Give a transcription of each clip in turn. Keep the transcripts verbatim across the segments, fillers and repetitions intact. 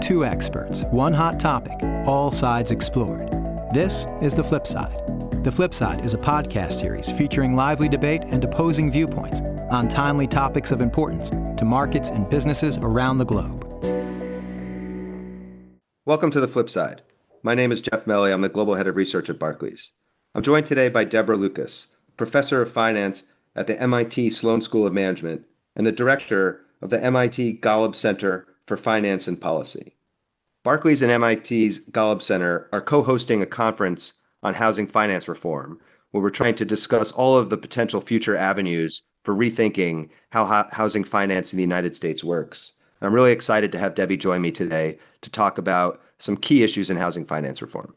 Two experts, one hot topic, all sides explored. This is The Flip Side. The Flip Side is a podcast series featuring lively debate and opposing viewpoints on timely topics of importance to markets and businesses around the globe. Welcome to The Flip Side. My name is Jeff Melley. I'm the Global Head of Research at Barclays. I'm joined today by Deborah Lucas, Professor of Finance at the M I T Sloan School of Management and the Director of the M I T Golub Center for Finance and Policy. Barclays and M I T's Golub Center are co-hosting a conference on housing finance reform, where we're trying to discuss all of the potential future avenues for rethinking how ho- housing finance in the United States works. I'm really excited to have Debbie join me today to talk about some key issues in housing finance reform.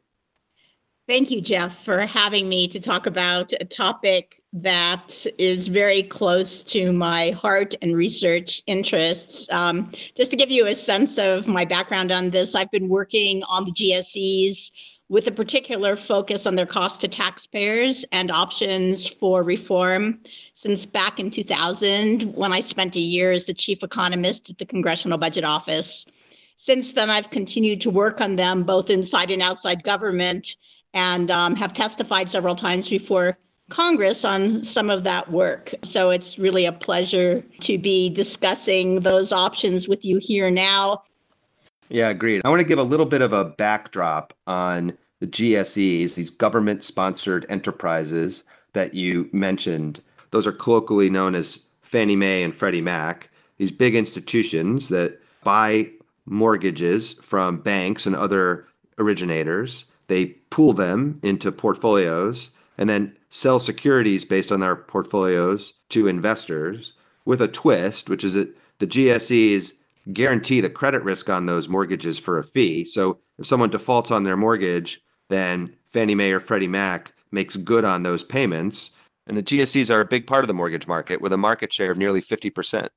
Thank you, Jeff, for having me to talk about a topic that is very close to my heart and research interests. Um, just to give you a sense of my background on this, I've been working on the G S Es with a particular focus on their cost to taxpayers and options for reform since back in two thousand, when I spent a year as the chief economist at the Congressional Budget Office. Since then, I've continued to work on them both inside and outside government, and um, have testified several times before Congress on some of that work. So it's really a pleasure to be discussing those options with you here now. Yeah, agreed. I want to give a little bit of a backdrop on the G S Es, these government-sponsored enterprises that you mentioned. Those are colloquially known as Fannie Mae and Freddie Mac, these big institutions that buy mortgages from banks and other originators. They pool them into portfolios and then sell securities based on their portfolios to investors with a twist, which is that the G S Es guarantee the credit risk on those mortgages for a fee. So if someone defaults on their mortgage, then Fannie Mae or Freddie Mac makes good on those payments. And the G S Es are a big part of the mortgage market with a market share of nearly fifty percent.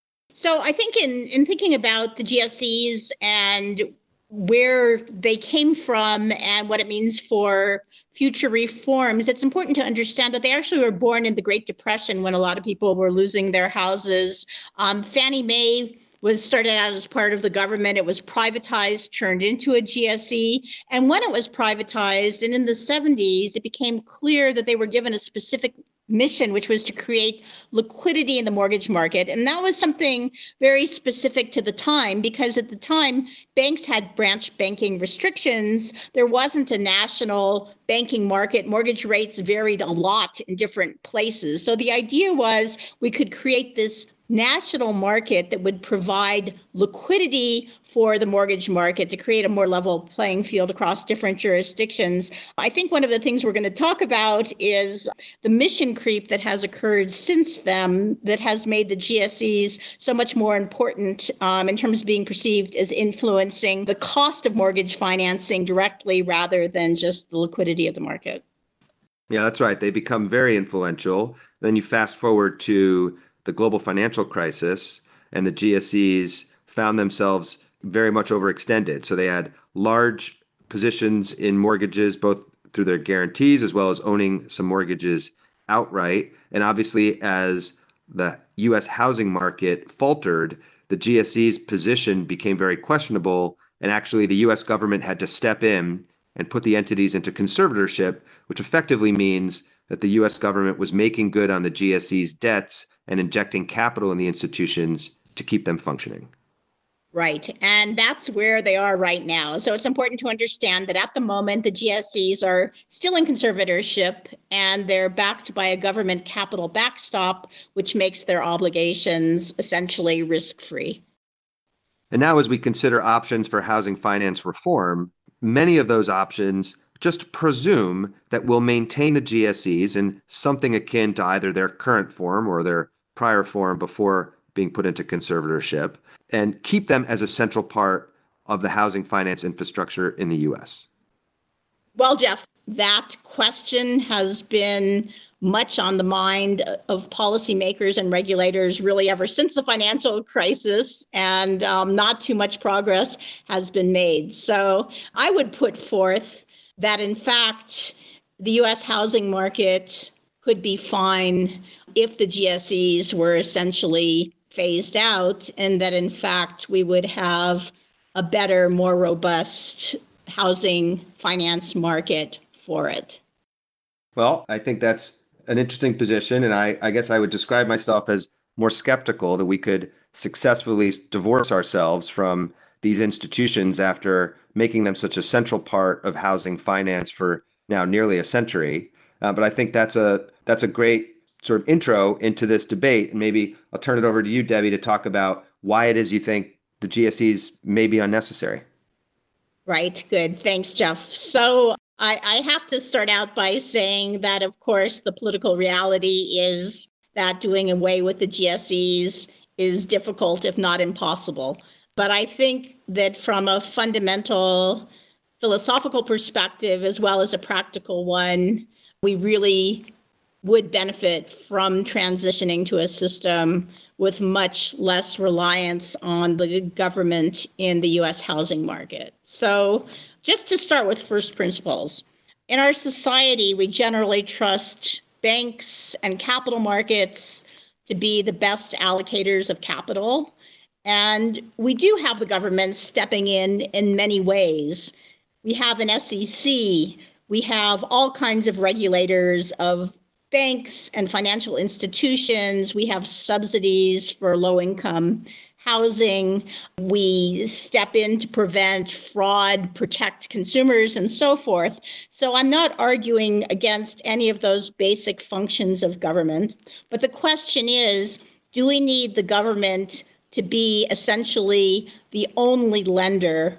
So I think in, in thinking about the G S Es and where they came from and what it means for future reforms, it's important to understand that they actually were born in the Great Depression when a lot of people were losing their houses. Um, Fannie Mae was started out as part of the government. It was privatized, turned into a G S E. And when it was privatized, and in the seventies, it became clear that they were given a specific mission, which was to create liquidity in the mortgage market. And that was something very specific to the time, because at the time, banks had branch banking restrictions. There wasn't a national banking market. Mortgage rates varied a lot in different places. So the idea was we could create this national market that would provide liquidity for the mortgage market to create a more level playing field across different jurisdictions. I think one of the things we're going to talk about is the mission creep that has occurred since then that has made the G S Es so much more important um, in terms of being perceived as influencing the cost of mortgage financing directly rather than just the liquidity of the market. Yeah, that's right. They become very influential. Then you fast forward to the global financial crisis, and the G S Es found themselves very much overextended. So they had large positions in mortgages, both through their guarantees as well as owning some mortgages outright. And obviously, as the U S housing market faltered, the G S E's position became very questionable. And actually, the U S government had to step in and put the entities into conservatorship, which effectively means that the U S government was making good on the G S E's debts and injecting capital in the institutions to keep them functioning. Right. And that's where they are right now. So it's important to understand that at the moment, the G S Es are still in conservatorship and they're backed by a government capital backstop, which makes their obligations essentially risk-free. And now, as we consider options for housing finance reform, many of those options just presume that we'll maintain the G S Es in something akin to either their current form or their prior form before being put into conservatorship, and keep them as a central part of the housing finance infrastructure in the U S. Well, Jeff, that question has been much on the mind of policymakers and regulators really ever since the financial crisis, and um, not too much progress has been made. So I would put forth that, in fact, the U S housing market could be fine if the G S Es were essentially phased out, and that, in fact, we would have a better, more robust housing finance market for it? Well, I think that's an interesting position. And I, I guess I would describe myself as more skeptical that we could successfully divorce ourselves from these institutions after making them such a central part of housing finance for now nearly a century. Uh, but I think that's a that's a great sort of intro into this debate. And maybe I'll turn it over to you, Debbie, to talk about why it is you think the G S Es may be unnecessary. Right. Good. Thanks, Jeff. So I, I have to start out by saying that, of course, the political reality is that doing away with the G S Es is difficult, if not impossible. But I think that from a fundamental philosophical perspective, as well as a practical one, we really would benefit from transitioning to a system with much less reliance on the government in the U S housing market. So just to start with first principles, in our society, we generally trust banks and capital markets to be the best allocators of capital. And we do have the government stepping in in many ways. We have an S E C, we have all kinds of regulators of banks and financial institutions. We have subsidies for low-income housing. We step in to prevent fraud, protect consumers, and so forth. So I'm not arguing against any of those basic functions of government. But the question is, do we need the government to be essentially the only lender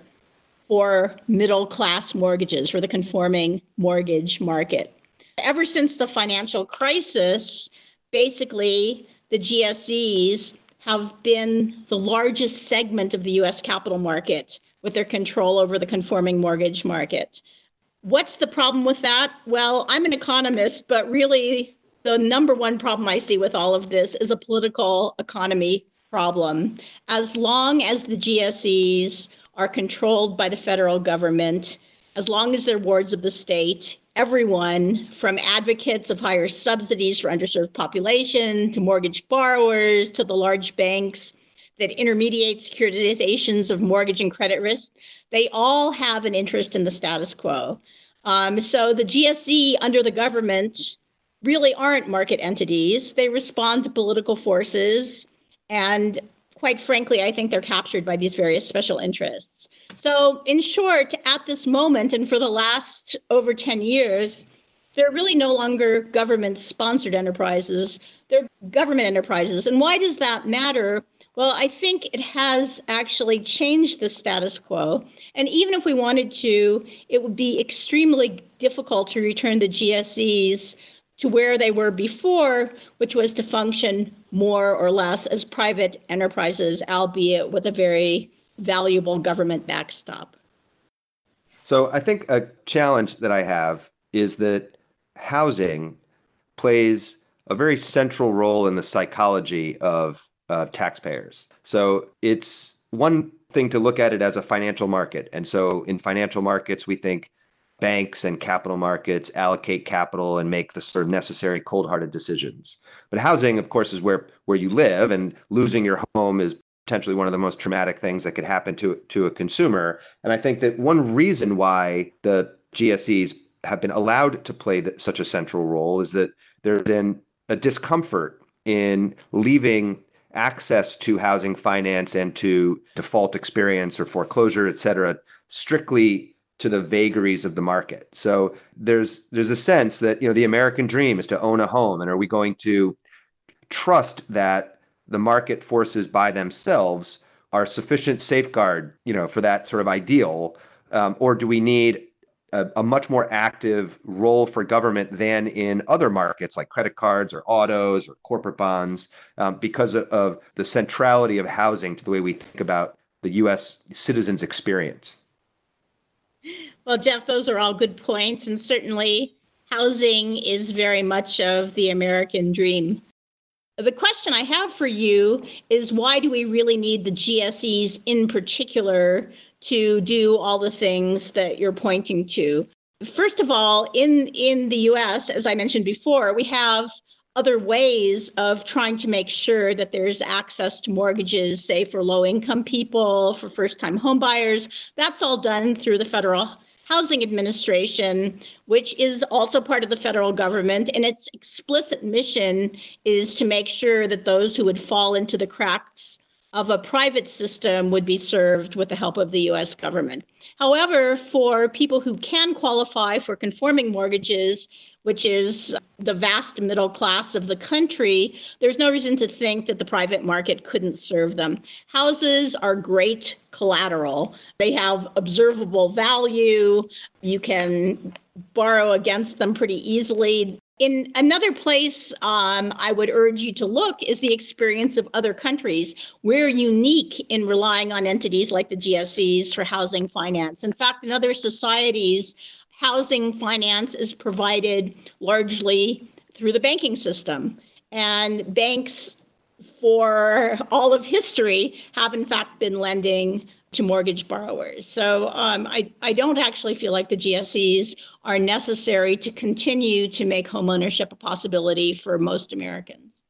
for middle-class mortgages, for the conforming mortgage market? Ever since the financial crisis, basically, the G S Es have been the largest segment of the U S capital market with their control over the conforming mortgage market. What's the problem with that? Well, I'm an economist, but really the number one problem I see with all of this is a political economy problem. As long as the G S Es are controlled by the federal government, as long as they're wards of the state, everyone from advocates of higher subsidies for underserved population to mortgage borrowers to the large banks that intermediate securitizations of mortgage and credit risk, they all have an interest in the status quo. Um, so the G S E under the government really aren't market entities. They respond to political forces. And quite frankly, I think they're captured by these various special interests. So in short, at this moment, and for the last over ten years, they're really no longer government-sponsored enterprises. They're government enterprises. And why does that matter? Well, I think it has actually changed the status quo. And even if we wanted to, it would be extremely difficult to return the G S Es to where they were before, which was to function more or less as private enterprises, albeit with a very valuable government backstop. So I think a challenge that I have is that housing plays a very central role in the psychology of uh, taxpayers. So it's one thing to look at it as a financial market. And so in financial markets, we think banks and capital markets allocate capital and make the sort of necessary cold-hearted decisions. But housing, of course, is where, where you live, and losing your home is potentially one of the most traumatic things that could happen to, to a consumer. And I think that one reason why the G S Es have been allowed to play the, such a central role is that there's been a discomfort in leaving access to housing finance and to default experience or foreclosure, et cetera, strictly to the vagaries of the market. So there's there's a sense that, you know, the American dream is to own a home. And are we going to trust that the market forces by themselves are sufficient safeguard, you know, for that sort of ideal? Um, or do we need a, a much more active role for government than in other markets like credit cards or autos or corporate bonds, um, because of, of the centrality of housing to the way we think about the U S citizens' experience? Well, Jeff, those are all good points. And certainly housing is very much of the American dream. The question I have for you is, why do we really need the G S Es in particular to do all the things that you're pointing to? First of all, in, in the U S, as I mentioned before, we have other ways of trying to make sure that there's access to mortgages, say for low-income people, for first-time home buyers. That's all done through the Federal Housing Administration, which is also part of the federal government. And its explicit mission is to make sure that those who would fall into the cracks of a private system would be served with the help of the U S government. However, for people who can qualify for conforming mortgages, which is the vast middle class of the country, there's no reason to think that the private market couldn't serve them. Houses are great collateral. They have observable value. You can borrow against them pretty easily. In another place um, I would urge you to look is the experience of other countries. We're unique in relying on entities like the G S Es for housing finance. In fact, in other societies, housing finance is provided largely through the banking system. And banks, for all of history, have in fact been lending to mortgage borrowers. So um, I, I don't actually feel like the G S Es are necessary to continue to make homeownership a possibility for most Americans.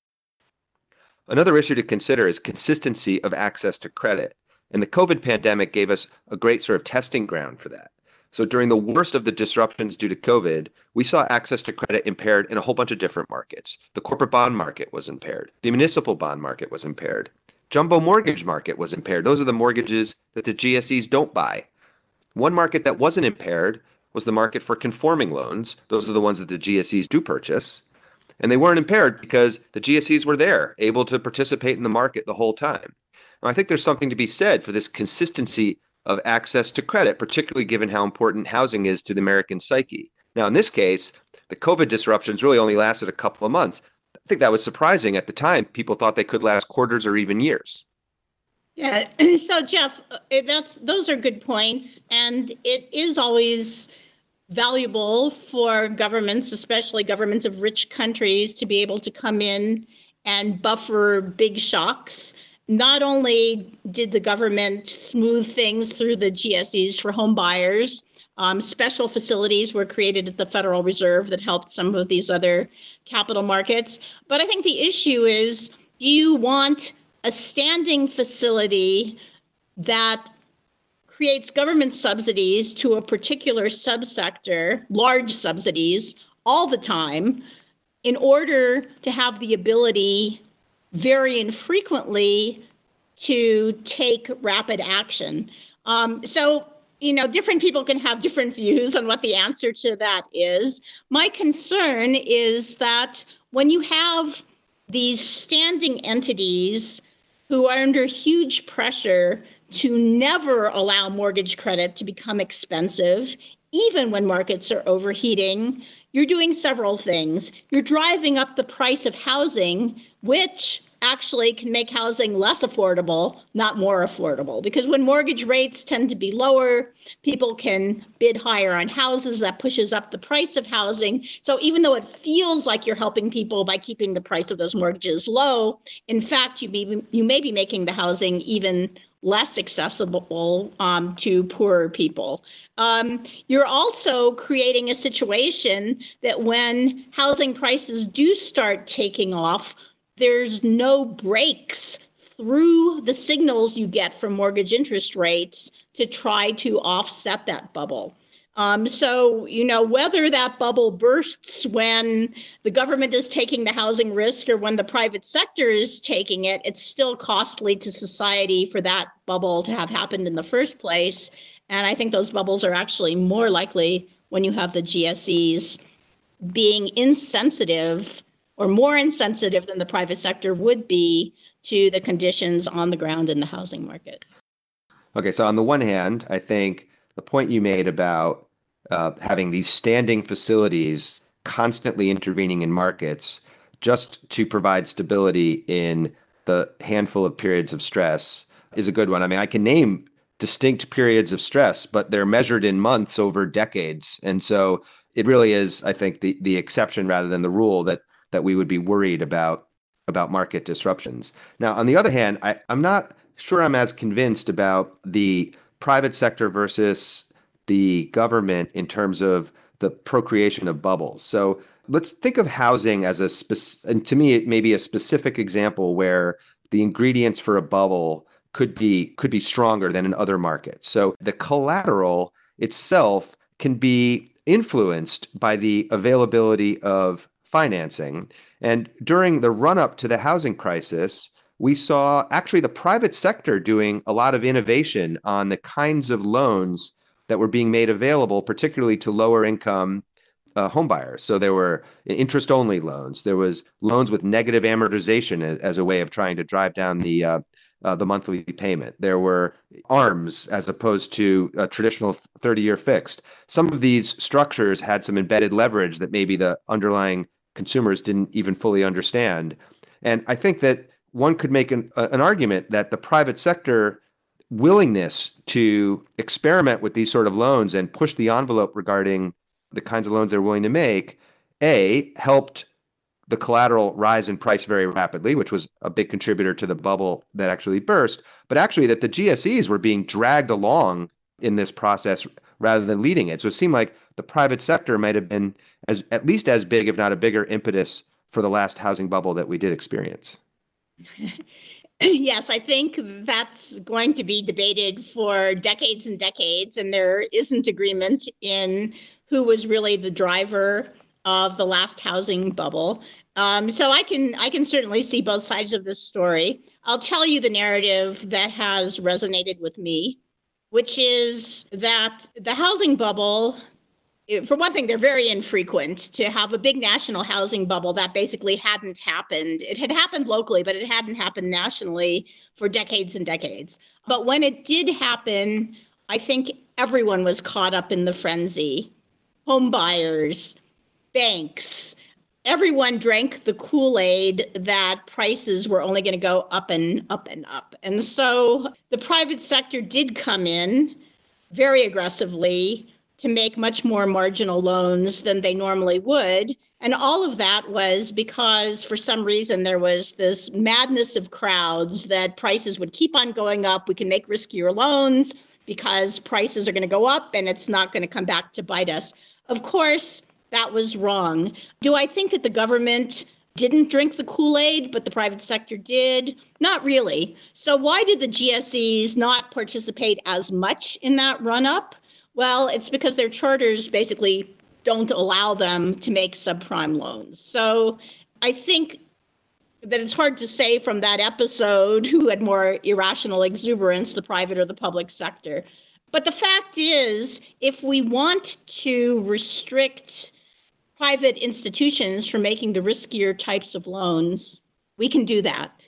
Another issue to consider is consistency of access to credit. And the COVID pandemic gave us a great sort of testing ground for that. So during the worst of the disruptions due to COVID, we saw access to credit impaired in a whole bunch of different markets. The corporate bond market was impaired. The municipal bond market was impaired. Jumbo mortgage market was impaired. Those are the mortgages that the G S Es don't buy. One market that wasn't impaired was the market for conforming loans. Those are the ones that the G S Es do purchase. And they weren't impaired because the G S Es were there, able to participate in the market the whole time. And I think there's something to be said for this consistency of access to credit, particularly given how important housing is to the American psyche. Now, in this case, the COVID disruptions really only lasted a couple of months. I think that was surprising at the time. People thought they could last quarters or even years. Yeah. So, Jeff, that's those are good points. And it is always valuable for governments, especially governments of rich countries, to be able to come in and buffer big shocks. Not only did the government smooth things through the G S Es for home buyers, Um, special facilities were created at the Federal Reserve that helped some of these other capital markets. But I think the issue is, do you want a standing facility that creates government subsidies to a particular subsector, large subsidies, all the time, in order to have the ability very infrequently to take rapid action? Um, so You know, different people can have different views on what the answer to that is. My concern is that when you have these standing entities who are under huge pressure to never allow mortgage credit to become expensive, even when markets are overheating, you're doing several things. You're driving up the price of housing, which actually can make housing less affordable, not more affordable. Because when mortgage rates tend to be lower, people can bid higher on houses. That pushes up the price of housing. So even though it feels like you're helping people by keeping the price of those mortgages low, in fact, you may, you may be making the housing even less accessible um, to poorer people. Um, you're also creating a situation that when housing prices do start taking off, there's no breaks through the signals you get from mortgage interest rates to try to offset that bubble. Um, so, you know, whether that bubble bursts when the government is taking the housing risk or when the private sector is taking it, it's still costly to society for that bubble to have happened in the first place. And I think those bubbles are actually more likely when you have the G S Es being insensitive or more insensitive than the private sector would be to the conditions on the ground in the housing market. Okay, so on the one hand, I think the point you made about uh, having these standing facilities constantly intervening in markets just to provide stability in the handful of periods of stress is a good one. I mean, I can name distinct periods of stress, but they're measured in months over decades. And so it really is, I think, the the exception rather than the rule that that we would be worried about about market disruptions. Now, on the other hand, I, I'm not sure I'm as convinced about the private sector versus the government in terms of the procreation of bubbles. So let's think of housing as a spec- and to me, it may be a specific example where the ingredients for a bubble could be could be stronger than in other markets. So the collateral itself can be influenced by the availability of financing. And during the run-up to the housing crisis, we saw actually the private sector doing a lot of innovation on the kinds of loans that were being made available, particularly to lower income uh, home buyers. So there were interest-only loans. There was loans with negative amortization as, as a way of trying to drive down the uh, uh, the monthly payment. There were ARMs as opposed to a traditional thirty-year fixed. Some of these structures had some embedded leverage that maybe the underlying consumers didn't even fully understand. And I think that one could make an, uh, an argument that the private sector willingness to experiment with these sort of loans and push the envelope regarding the kinds of loans they're willing to make, A, helped the collateral rise in price very rapidly, which was a big contributor to the bubble that actually burst, but actually that the G S Es were being dragged along in this process rather than leading it. So it seemed like the private sector might have been as at least as big, if not a bigger impetus for the last housing bubble that we did experience. Yes, I think that's going to be debated for decades and decades, and there isn't agreement in who was really the driver of the last housing bubble. Um, so I can I can certainly see both sides of this story. I'll tell you the narrative that has resonated with me, which is that the housing bubble, for one thing, they're very infrequent. To have a big national housing bubble, that basically hadn't happened. It had happened locally, but it hadn't happened nationally for decades and decades. But when it did happen, I think everyone was caught up in the frenzy. Home buyers, banks, everyone drank the Kool-Aid that prices were only going to go up and up and up. And so the private sector did come in very aggressively to make much more marginal loans than they normally would. And all of that was because for some reason there was this madness of crowds that prices would keep on going up. We can make riskier loans because prices are going to go up and it's not going to come back to bite us. Of course, that was wrong. Do I think that the government didn't drink the Kool-Aid, but the private sector did? Not really. So why did the G S Es not participate as much in that run-up? Well, it's because their charters basically don't allow them to make subprime loans. So I think that it's hard to say from that episode who had more irrational exuberance, the private or the public sector. But the fact is, if we want to restrict private institutions from making the riskier types of loans, we can do that.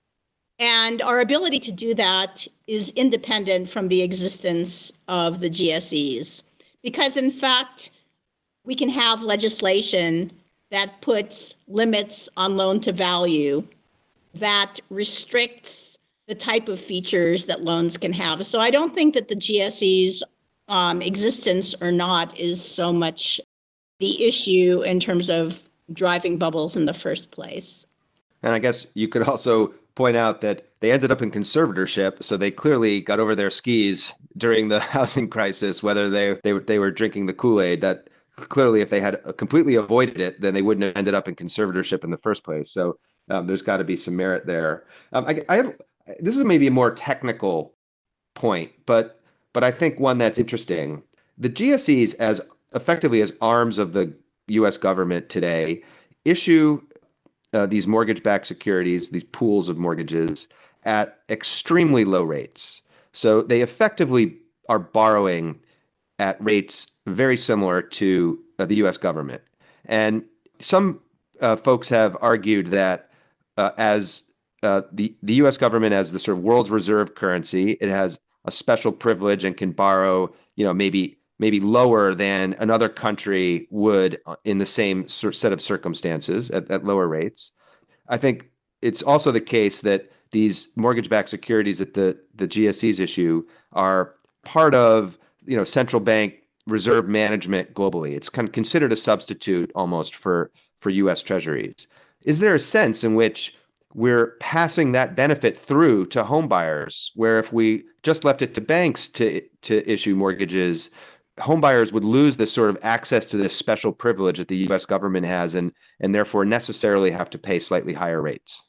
And our ability to do that is independent from the existence of the G S Es. Because in fact, we can have legislation that puts limits on loan to value, that restricts the type of features that loans can have. So I don't think that the G S Es um, existence or not is so much the issue in terms of driving bubbles in the first place. And I guess you could also point out that they ended up in conservatorship, so they clearly got over their skis during the housing crisis, whether they they, they were drinking the Kool-Aid. That clearly, if they had completely avoided it, then they wouldn't have ended up in conservatorship in the first place. So um, there's got to be some merit there. Um, I, I have, this is maybe a more technical point, but but I think one that's interesting. The G S Es, as effectively as arms of the U S government today, issue uh, these mortgage-backed securities, these pools of mortgages, at extremely low rates. So they effectively are borrowing at rates very similar to uh, the U S government. And some uh, folks have argued that uh, as uh, the, the U S government as the sort of world's reserve currency, it has a special privilege and can borrow, you know, maybe maybe lower than another country would in the same sort set of circumstances at, at lower rates. I think it's also the case that these mortgage-backed securities that the, the G S Es issue are part of, you know, central bank reserve management globally. It's kind of considered a substitute almost for, for U S treasuries. Is there a sense in which we're passing that benefit through to home buyers, where if we just left it to banks to to issue mortgages, homebuyers would lose this sort of access to this special privilege that the U S government has, and and therefore necessarily have to pay slightly higher rates.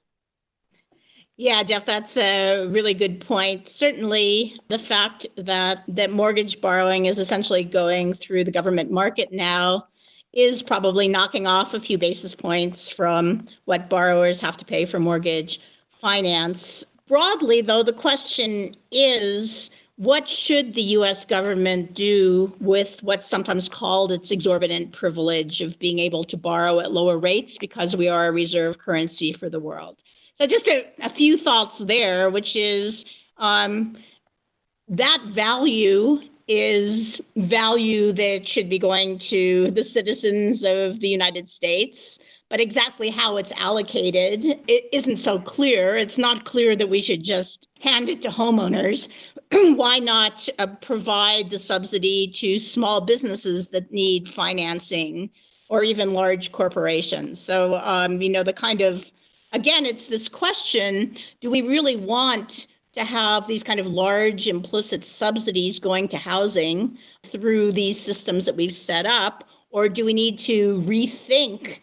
Yeah, Jeff, that's a really good point. Certainly, the fact that that mortgage borrowing is essentially going through the government market now is probably knocking off a few basis points from what borrowers have to pay for mortgage finance. Broadly, though, the question is, what should the U S government do with what's sometimes called its exorbitant privilege of being able to borrow at lower rates because we are a reserve currency for the world? So just a, a few thoughts there, which is um, that value is value that should be going to the citizens of the United States. But exactly how it's allocated, it isn't so clear. It's not clear that we should just hand it to homeowners. Why not uh, provide the subsidy to small businesses that need financing, or even large corporations? So, um, you know, the kind of, again, it's this question, do we really want to have these kind of large implicit subsidies going to housing through these systems that we've set up? Or do we need to rethink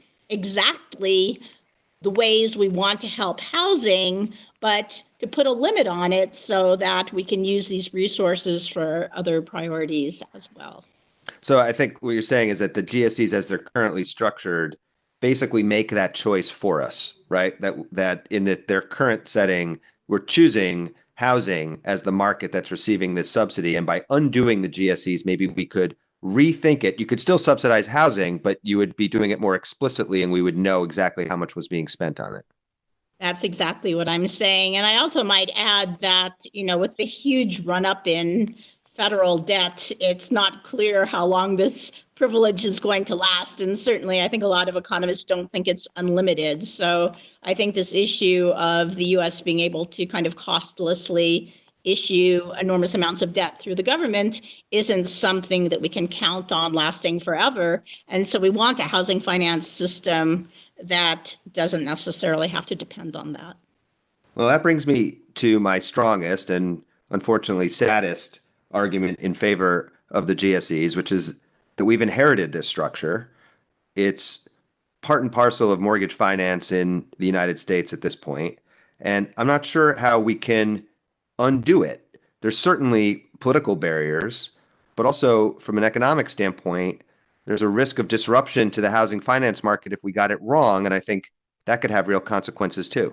exactly the ways we want to help housing, but to put a limit on it so that we can use these resources for other priorities as well? So I think what you're saying is that the G S Es, as they're currently structured, basically make that choice for us, right? That that in the, their current setting, we're choosing housing as the market that's receiving this subsidy. And by undoing the G S Es, maybe we could rethink it. You could still subsidize housing, but you would be doing it more explicitly, and we would know exactly how much was being spent on it. That's exactly what I'm saying. And I also might add that, you know, with the huge run up in federal debt, it's not clear how long this privilege is going to last. And certainly, I think a lot of economists don't think it's unlimited. So I think this issue of the U S being able to kind of costlessly issue enormous amounts of debt through the government isn't something that we can count on lasting forever. And so we want a housing finance system that doesn't necessarily have to depend on that. Well, that brings me to my strongest and unfortunately saddest argument in favor of the G S Es, which is that we've inherited this structure. It's part and parcel of mortgage finance in the United States at this point. And I'm not sure how we can undo it. There's certainly political barriers, but also from an economic standpoint, there's a risk of disruption to the housing finance market if we got it wrong. And I think that could have real consequences too.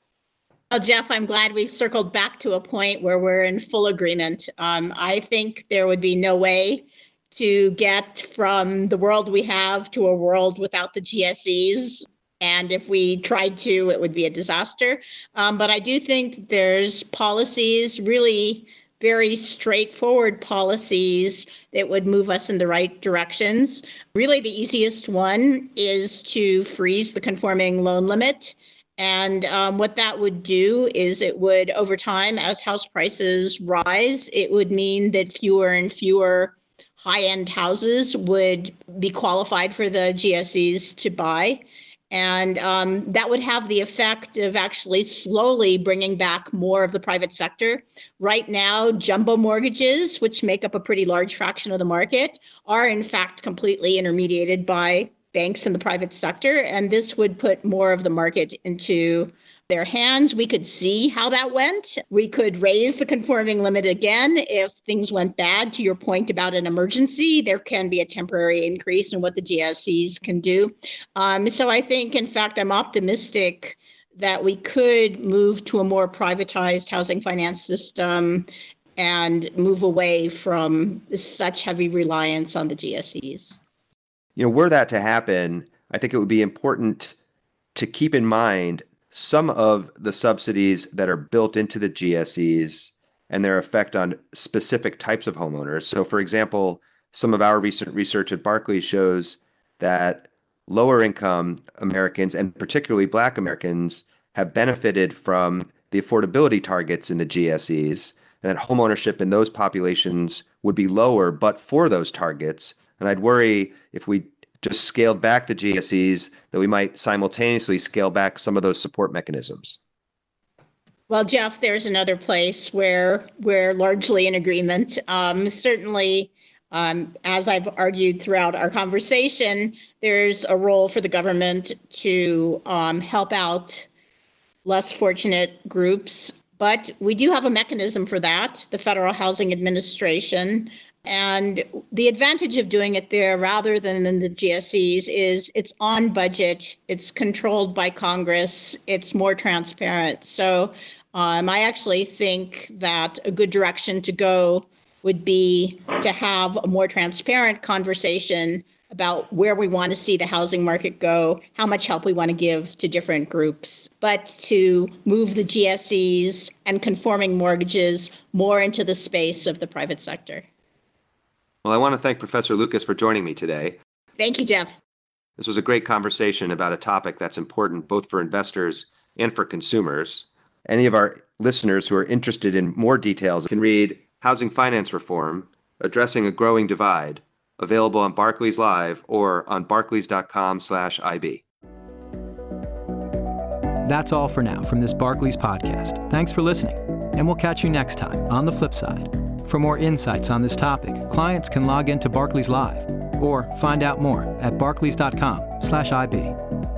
Well, Jeff, I'm glad we've circled back to a point where we're in full agreement. Um, I think there would be no way to get from the world we have to a world without the G S Es. And if we tried to, it would be a disaster. Um, but I do think there's policies, really very straightforward policies that would move us in the right directions. Really, the easiest one is to freeze the conforming loan limit. And um, what that would do is it would, over time, as house prices rise, it would mean that fewer and fewer high-end houses would be qualified for the G S Es to buy. And um, that would have the effect of actually slowly bringing back more of the private sector. Right now, jumbo mortgages, which make up a pretty large fraction of the market, are in fact completely intermediated by banks in the private sector. And this would put more of the market into their hands. We could see how that went. We could raise the conforming limit again if things went bad. To your point about an emergency, there can be a temporary increase in what the G S Es can do. Um, so I think, in fact, I'm optimistic that we could move to a more privatized housing finance system and move away from such heavy reliance on the G S Es. You know, were that to happen, I think it would be important to keep in mind some of the subsidies that are built into the G S Es and their effect on specific types of homeowners. So, for example, some of our recent research at Barclays shows that lower income Americans, and particularly Black Americans, have benefited from the affordability targets in the G S Es, and that homeownership in those populations would be lower but for those targets. And I'd worry if we just scaled back the G S Es that we might simultaneously scale back some of those support mechanisms. Well, Jeff, there's another place where we're largely in agreement. Um, certainly, Um, as I've argued throughout our conversation, there's a role for the government to um, help out less fortunate groups, but we do have a mechanism for that, the Federal Housing Administration. And the advantage of doing it there rather than in the G S Es is it's on budget, it's controlled by Congress, it's more transparent. So um, I actually think that a good direction to go would be to have a more transparent conversation about where we want to see the housing market go, how much help we want to give to different groups, but to move the G S Es and conforming mortgages more into the space of the private sector. Well, I want to thank Professor Lucas for joining me today. Thank you, Jeff. This was a great conversation about a topic that's important both for investors and for consumers. Any of our listeners who are interested in more details can read Housing Finance Reform, Addressing a Growing Divide, available on Barclays Live or on barclays.com slash IB. That's all for now from this Barclays podcast. Thanks for listening, and we'll catch you next time on The Flip Side. For more insights on this topic, clients can log into Barclays Live or find out more at barclays.com slash IB.